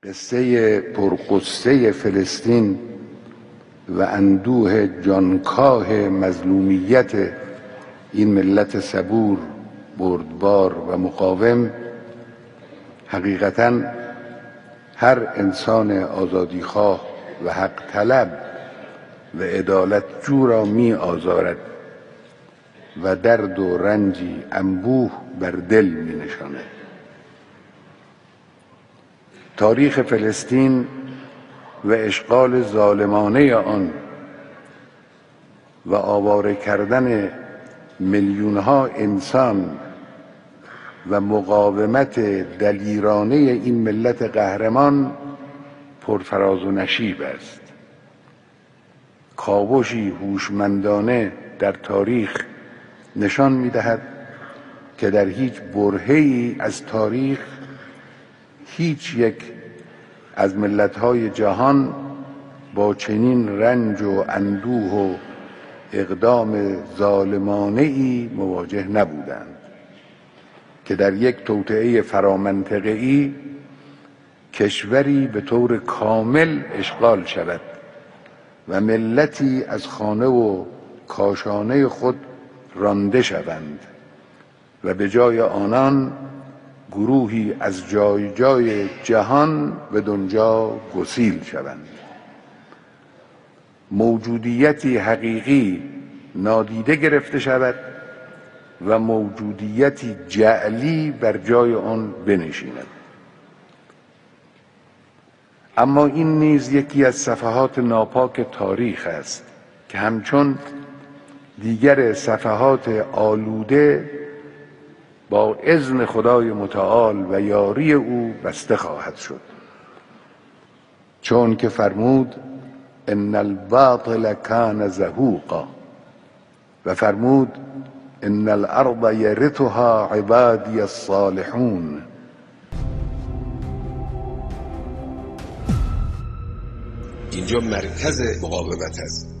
قصه پرقصه فلسطین و اندوه جانکاه مظلومیت این ملت صبور، بردبار و مقاوم حقیقتاً هر انسان آزادیخواه و حق طلب و عدالتجو را می آزارد و درد و رنجی انبوه بر دل می نشاند. تاریخ فلسطین و اشغال ظالمانه آن و آواره کردن میلیونها انسان و مقاومت دلیرانه این ملت قهرمان پرفراز و نشیب است. کاوشی هوشمندانه در تاریخ نشان می‌دهد که در هیچ برهه‌ای از تاریخ هیچ یک از ملت‌های جهان با چنین رنج و اندوه و اقدام ظالمانه‌ای مواجه نبودند که در یک توطئه فرامنطقه‌ای کشوری به طور کامل اشغال شود و ملتی از خانه و کاشانه خود رانده شوند و به جای آنان گروهی از جای جای جهان به دنجا گسیل شوند. موجودیتی حقیقی نادیده گرفته شود و موجودیتی جعلی بر جای آن بنشیند. اما این نیز یکی از صفحات ناپاک تاریخ است که همچون دیگر صفحات آلوده با اذن خدای متعال و یاری او بسته خواهد شد، چون که فرمود ان الباطل کان زهوقا و فرمود ان الارض یرثها عبادی الصالحون. اینجا مرکز مقاومت است.